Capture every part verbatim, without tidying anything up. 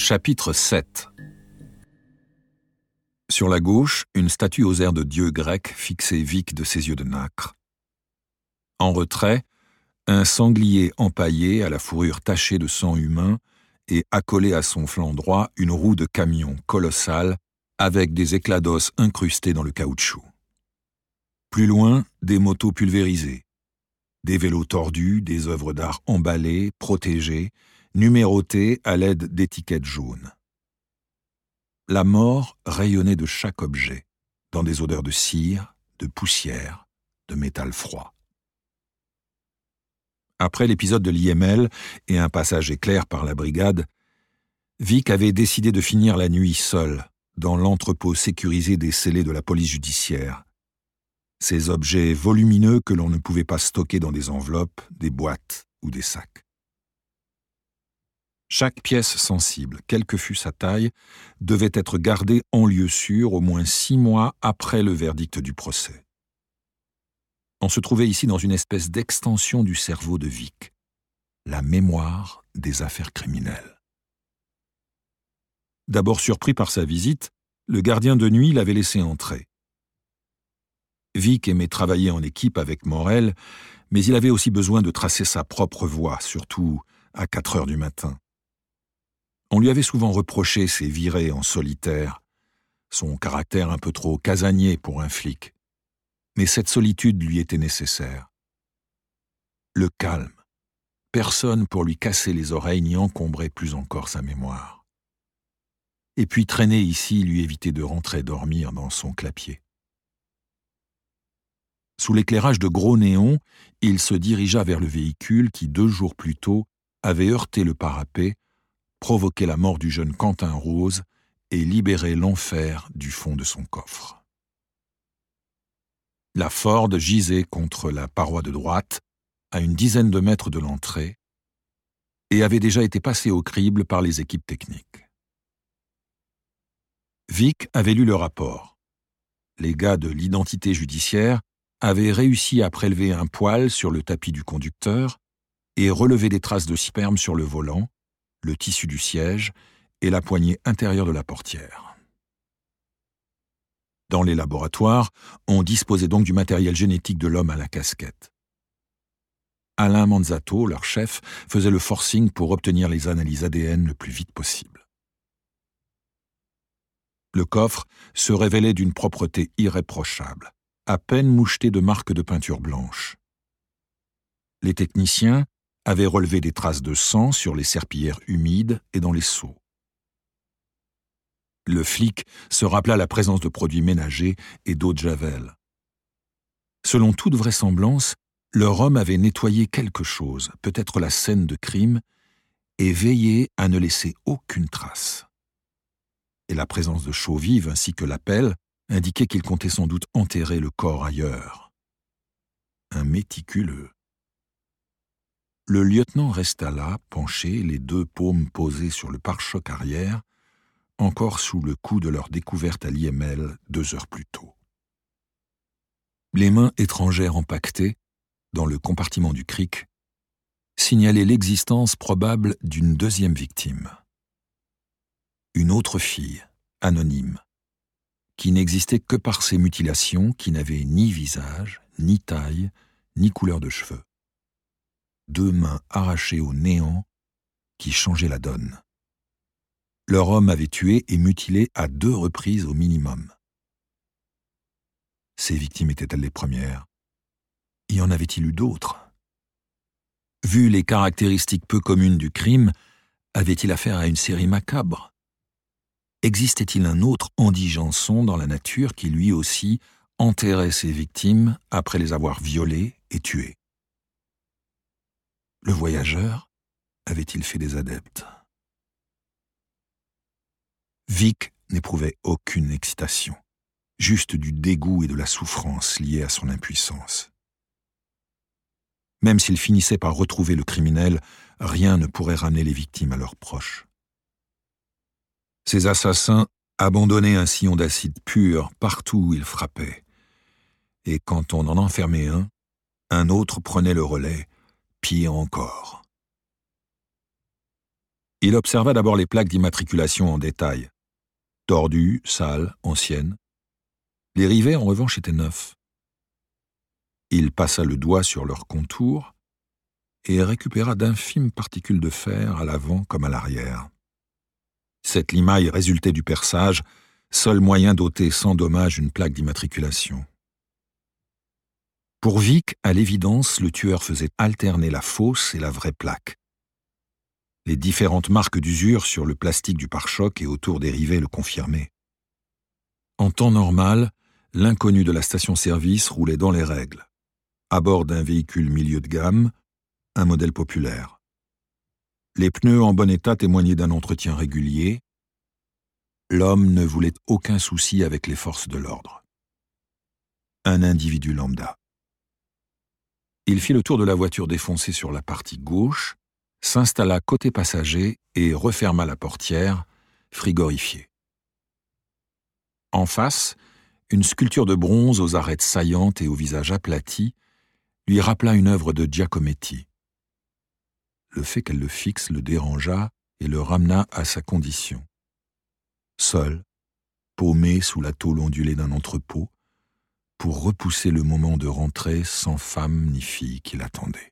Chapitre sept. Sur la gauche, une statue aux airs de dieu grec fixait Vic de ses yeux de nacre. En retrait, un sanglier empaillé à la fourrure tachée de sang humain et accolé à son flanc droit une roue de camion colossale avec des éclats d'os incrustés dans le caoutchouc. Plus loin, des motos pulvérisées, des vélos tordus, des œuvres d'art emballées, protégées, numérotées à l'aide d'étiquettes jaunes. La mort rayonnait de chaque objet, dans des odeurs de cire, de poussière, de métal froid. Après l'épisode de l'I M L et un passage éclair par la brigade, Vic avait décidé de finir la nuit seul, dans l'entrepôt sécurisé des scellés de la police judiciaire. Ces objets volumineux que l'on ne pouvait pas stocker dans des enveloppes, des boîtes ou des sacs. Chaque pièce sensible, quelle que fût sa taille, devait être gardée en lieu sûr au moins six mois après le verdict du procès. On se trouvait ici dans une espèce d'extension du cerveau de Vic, la mémoire des affaires criminelles. D'abord surpris par sa visite, le gardien de nuit l'avait laissé entrer. Vic aimait travailler en équipe avec Morel, mais il avait aussi besoin de tracer sa propre voie, surtout à quatre heures du matin. On lui avait souvent reproché ses virées en solitaire, son caractère un peu trop casanier pour un flic. Mais cette solitude lui était nécessaire. Le calme, personne pour lui casser les oreilles ni encombrer plus encore sa mémoire. Et puis traîner ici lui évitait de rentrer dormir dans son clapier. Sous l'éclairage de gros néons, il se dirigea vers le véhicule qui, deux jours plus tôt, avait heurté le parapet, provoqué la mort du jeune Quentin Rose et libéré l'enfer du fond de son coffre. La Ford gisait contre la paroi de droite, à une dizaine de mètres de l'entrée, et avait déjà été passée au crible par les équipes techniques. Vic avait lu le rapport. Les gars de l'identité judiciaire avaient réussi à prélever un poil sur le tapis du conducteur et relever des traces de sperme sur le volant, le tissu du siège et la poignée intérieure de la portière. Dans les laboratoires, on disposait donc du matériel génétique de l'homme à la casquette. Alain Manzato, leur chef, faisait le forcing pour obtenir les analyses A D N le plus vite possible. Le coffre se révélait d'une propreté irréprochable, à peine moucheté de marques de peinture blanche. Les techniciens avaient relevé des traces de sang sur les serpillères humides et dans les seaux. Le flic se rappela la présence de produits ménagers et d'eau de javel. Selon toute vraisemblance, leur homme avait nettoyé quelque chose, peut-être la scène de crime, et veillé à ne laisser aucune trace. Et la présence de chaux vives ainsi que la pelle indiquaient qu'il comptait sans doute enterrer le corps ailleurs. Un méticuleux. Le lieutenant resta là, penché, les deux paumes posées sur le pare-choc arrière, encore sous le coup de leur découverte à l'I M L deux heures plus tôt. Les mains étrangères empaquetées, dans le compartiment du cric, signalaient l'existence probable d'une deuxième victime. Une autre fille, anonyme, qui n'existait que par ses mutilations qui n'avaient ni visage, ni taille, ni couleur de cheveux. Deux mains arrachées au néant qui changeaient la donne. Leur homme avait tué et mutilé à deux reprises au minimum. Ces victimes étaient-elles les premières? Y en avait-il eu d'autres? Vu les caractéristiques peu communes du crime, avait-il affaire à une série macabre? Existait-il un autre Andy Janson dans la nature qui lui aussi enterrait ses victimes après les avoir violées et tuées? Le voyageur avait-il fait des adeptes? Vic n'éprouvait aucune excitation, juste du dégoût et de la souffrance liés à son impuissance. Même s'il finissait par retrouver le criminel, rien ne pourrait ramener les victimes à leurs proches. Ces assassins abandonnaient un sillon d'acide pur partout où ils frappaient, et quand on en enfermait un, un autre prenait le relais, pire encore. Il observa d'abord les plaques d'immatriculation en détail. Tordues, sales, anciennes. Les rivets, en revanche, étaient neufs. Il passa le doigt sur leur contour et récupéra d'infimes particules de fer à l'avant comme à l'arrière. Cette limaille résultait du perçage, seul moyen d'ôter sans dommage une plaque d'immatriculation. Pour Vic, à l'évidence, le tueur faisait alterner la fausse et la vraie plaque. Les différentes marques d'usure sur le plastique du pare-choc et autour des rivets le confirmaient. En temps normal, l'inconnu de la station-service roulait dans les règles, à bord d'un véhicule milieu de gamme, un modèle populaire. Les pneus en bon état témoignaient d'un entretien régulier. L'homme ne voulait aucun souci avec les forces de l'ordre. Un individu lambda. Il fit le tour de la voiture défoncée sur la partie gauche, s'installa côté passager et referma la portière, frigorifié. En face, une sculpture de bronze aux arêtes saillantes et au visage aplati lui rappela une œuvre de Giacometti. Le fait qu'elle le fixe le dérangea et le ramena à sa condition. Seul, paumé sous la tôle ondulée d'un entrepôt, pour repousser le moment de rentrer sans femme ni fille qui l'attendait.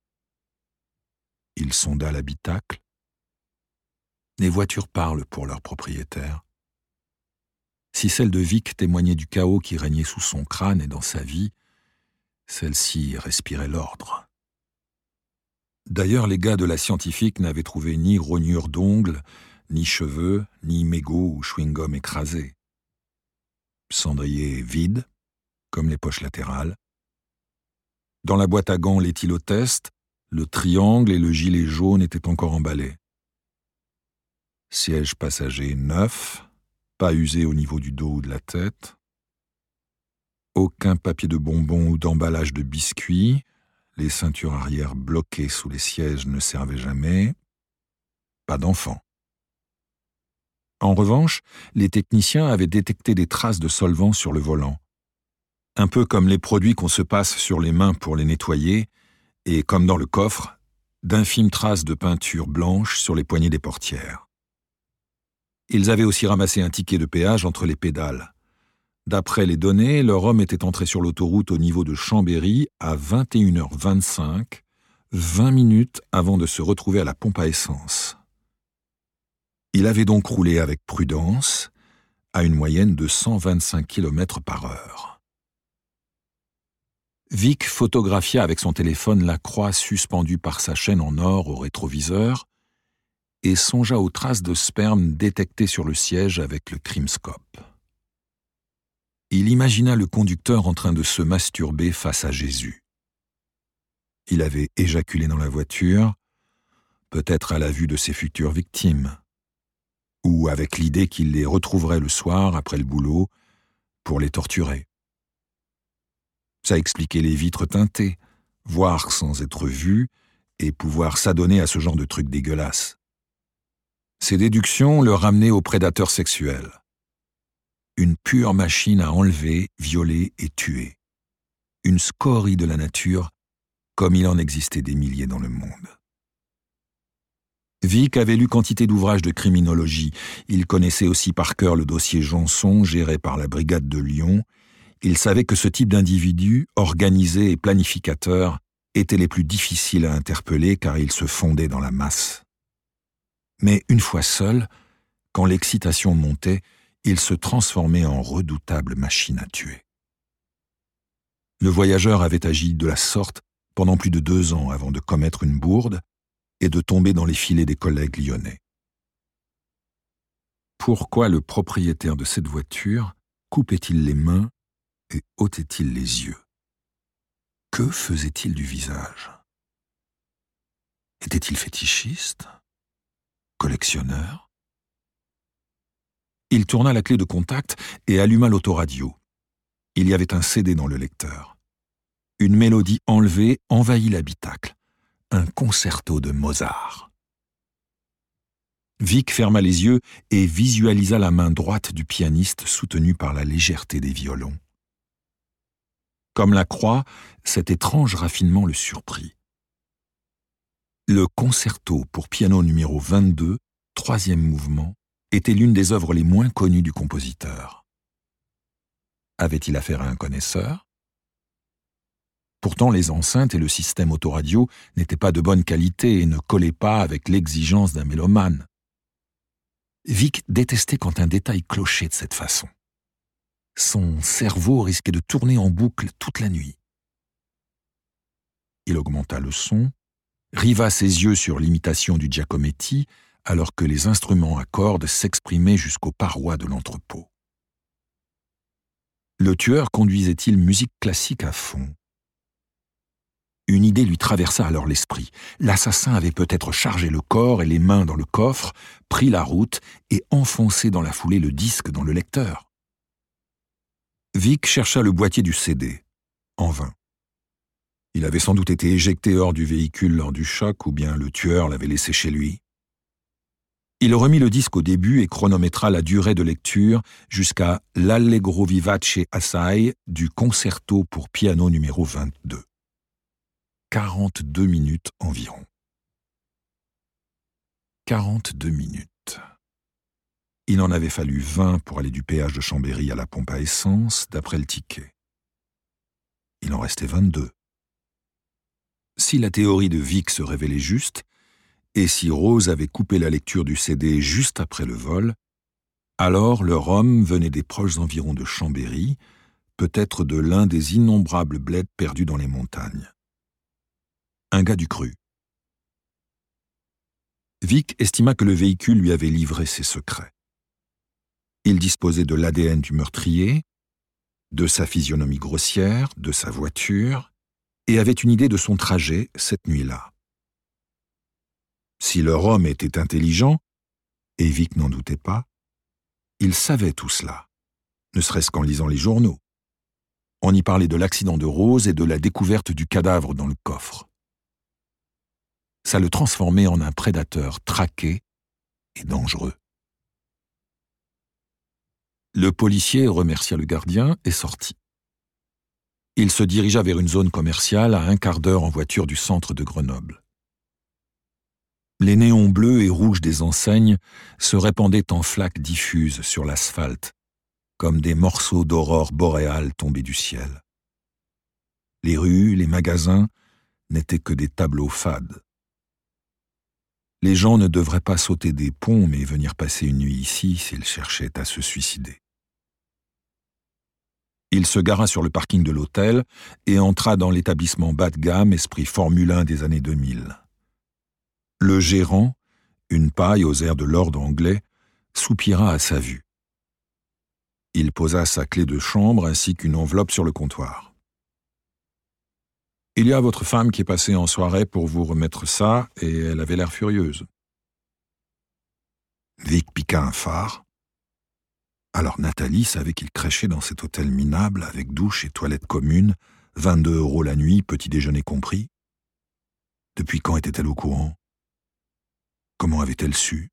Il sonda l'habitacle. Les voitures parlent pour leurs propriétaires. Si celle de Vic témoignait du chaos qui régnait sous son crâne et dans sa vie, celle-ci respirait l'ordre. D'ailleurs, les gars de la scientifique n'avaient trouvé ni rognure d'ongles, ni cheveux, ni mégots ou chewing-gum écrasés. Cendrier vide, comme les poches latérales. Dans la boîte à gants l'éthylotest, le triangle et le gilet jaune étaient encore emballés. Siège passager neuf, pas usé au niveau du dos ou de la tête. Aucun papier de bonbons ou d'emballage de biscuits. Les ceintures arrière bloquées sous les sièges ne servaient jamais. Pas d'enfant. En revanche, les techniciens avaient détecté des traces de solvant sur le volant. Un peu comme les produits qu'on se passe sur les mains pour les nettoyer, et comme dans le coffre, d'infimes traces de peinture blanche sur les poignées des portières. Ils avaient aussi ramassé un ticket de péage entre les pédales. D'après les données, leur homme était entré sur l'autoroute au niveau de Chambéry à vingt et une heures vingt-cinq, vingt minutes avant de se retrouver à la pompe à essence. Il avait donc roulé avec prudence, à une moyenne de cent vingt-cinq kilomètres par heure. Vic photographia avec son téléphone la croix suspendue par sa chaîne en or au rétroviseur et songea aux traces de sperme détectées sur le siège avec le crimscope. Il imagina le conducteur en train de se masturber face à Jésus. Il avait éjaculé dans la voiture, peut-être à la vue de ses futures victimes, ou avec l'idée qu'il les retrouverait le soir après le boulot pour les torturer. Ça expliquait les vitres teintées, voir sans être vu et pouvoir s'adonner à ce genre de trucs dégueulasses. Ces déductions le ramenaient au prédateur sexuel. Une pure machine à enlever, violer et tuer. Une scorie de la nature, comme il en existait des milliers dans le monde. Vic avait lu quantité d'ouvrages de criminologie. Il connaissait aussi par cœur le dossier Janson géré par la brigade de Lyon. Il savait que ce type d'individu, organisé et planificateur, étaient les plus difficiles à interpeller car ils se fondaient dans la masse. Mais une fois seul, quand l'excitation montait, il se transformait en redoutable machine à tuer. Le voyageur avait agi de la sorte pendant plus de deux ans avant de commettre une bourde et de tomber dans les filets des collègues lyonnais. Pourquoi le propriétaire de cette voiture coupait-il les mains et ôtait-il les yeux? Que faisait-il du visage? Était-il fétichiste? Collectionneur? Il tourna la clé de contact et alluma l'autoradio. Il y avait un C D dans le lecteur. Une mélodie enlevée envahit l'habitacle. Un concerto de Mozart. Vic ferma les yeux et visualisa la main droite du pianiste soutenue par la légèreté des violons. Comme la croix, cet étrange raffinement le surprit. Le concerto pour piano numéro vingt-deux, troisième mouvement, était l'une des œuvres les moins connues du compositeur. Avait-il affaire à un connaisseur? Pourtant, les enceintes et le système autoradio n'étaient pas de bonne qualité et ne collaient pas avec l'exigence d'un mélomane. Vic détestait quand un détail clochait de cette façon. Son cerveau risquait de tourner en boucle toute la nuit. Il augmenta le son, riva ses yeux sur l'imitation du Giacometti, alors que les instruments à cordes s'exprimaient jusqu'aux parois de l'entrepôt. Le tueur conduisait-il musique classique à fond? Une idée lui traversa alors l'esprit. L'assassin avait peut-être chargé le corps et les mains dans le coffre, pris la route et enfoncé dans la foulée le disque dans le lecteur. Vic chercha le boîtier du C D, en vain. Il avait sans doute été éjecté hors du véhicule lors du choc ou bien le tueur l'avait laissé chez lui. Il remit le disque au début et chronométra la durée de lecture jusqu'à l'Allegro vivace assai du concerto pour piano numéro vingt-deux. quarante-deux minutes environ. quarante-deux minutes. Il en avait fallu vingt pour aller du péage de Chambéry à la pompe à essence, d'après le ticket. Il en restait vingt-deux. Si la théorie de Vic se révélait juste, et si Rose avait coupé la lecture du C D juste après le vol, alors le rhum venait des proches environs de Chambéry, peut-être de l'un des innombrables bleds perdus dans les montagnes. Un gars du cru. Vic estima que le véhicule lui avait livré ses secrets. Il disposait de l'A D N du meurtrier, de sa physionomie grossière, de sa voiture, et avait une idée de son trajet cette nuit-là. Si le rhum était intelligent, et Vic n'en doutait pas, il savait tout cela, ne serait-ce qu'en lisant les journaux. On y parlait de l'accident de Rose et de la découverte du cadavre dans le coffre. Ça le transformait en un prédateur traqué et dangereux. Le policier remercia le gardien et sortit. Il se dirigea vers une zone commerciale à un quart d'heure en voiture du centre de Grenoble. Les néons bleus et rouges des enseignes se répandaient en flaques diffuses sur l'asphalte, comme des morceaux d'aurore boréale tombés du ciel. Les rues, les magasins n'étaient que des tableaux fades. Les gens ne devraient pas sauter des ponts, mais venir passer une nuit ici s'ils cherchaient à se suicider. Il se gara sur le parking de l'hôtel et entra dans l'établissement bas de gamme esprit Formule un des années deux mille. Le gérant, une paille aux airs de lord anglais, soupira à sa vue. Il posa sa clé de chambre ainsi qu'une enveloppe sur le comptoir. « Il y a votre femme qui est passée en soirée pour vous remettre ça et elle avait l'air furieuse. » Vic piqua un phare. Alors Nathalie savait qu'il crêchait dans cet hôtel minable avec douche et toilette commune, vingt-deux euros la nuit, petit déjeuner compris. Depuis quand était-elle au courant? Comment avait-elle su?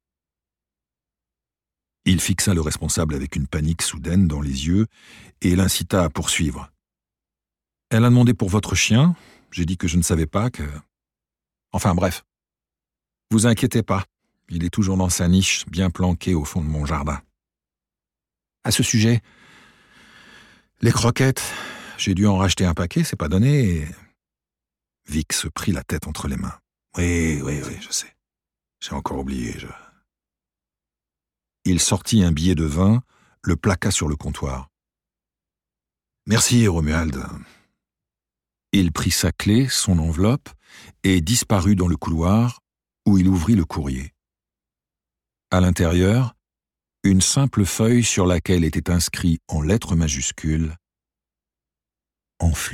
Il fixa le responsable avec une panique soudaine dans les yeux et l'incita à poursuivre. « Elle a demandé pour votre chien, j'ai dit que je ne savais pas que... Enfin bref, vous inquiétez pas, il est toujours dans sa niche, bien planqué au fond de mon jardin. À ce sujet, les croquettes, j'ai dû en racheter un paquet, c'est pas donné et... » Vic se prit la tête entre les mains. « Oui, oui, oui, je sais. J'ai encore oublié, je... » Il sortit un billet de vingt, le plaqua sur le comptoir. « Merci, Romuald. » Il prit sa clé, son enveloppe, et disparut dans le couloir où il ouvrit le courrier. À l'intérieur, une simple feuille sur laquelle était inscrit en lettres majuscules « Enflure ».